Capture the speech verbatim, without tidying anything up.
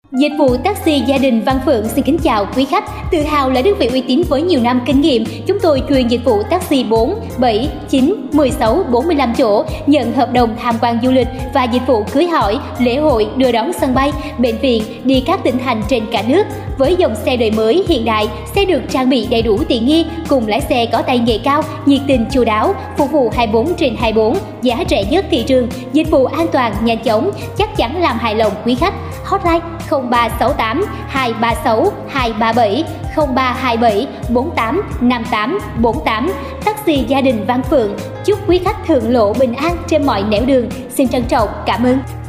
Dịch vụ taxi gia đình Văn Phượng xin kính chào quý khách. Tự hào là đơn vị uy tín với nhiều năm kinh nghiệm, chúng tôi chuyên dịch vụ taxi bốn, bảy, chín, mười sáu, bốn mươi lăm chỗ, nhận hợp đồng tham quan du lịch và dịch vụ cưới hỏi, lễ hội, đưa đón sân bay, bệnh viện, đi các tỉnh thành trên cả nước. Với dòng xe đời mới hiện đại, xe được trang bị đầy đủ tiện nghi, cùng lái xe có tay nghề cao, nhiệt tình chu đáo, phục vụ hai mươi bốn trên hai mươi bốn, giá rẻ nhất thị trường, dịch vụ an toàn, nhanh chóng, chắc chắn làm hài lòng quý khách. Hotline không ba sáu tám hai ba sáu hai ba bảy, không ba hai bảy bốn tám năm tám bốn tám. Taxi gia đình Văn Phượng chúc quý khách thượng lộ bình an trên mọi nẻo đường. Xin trân trọng cảm ơn.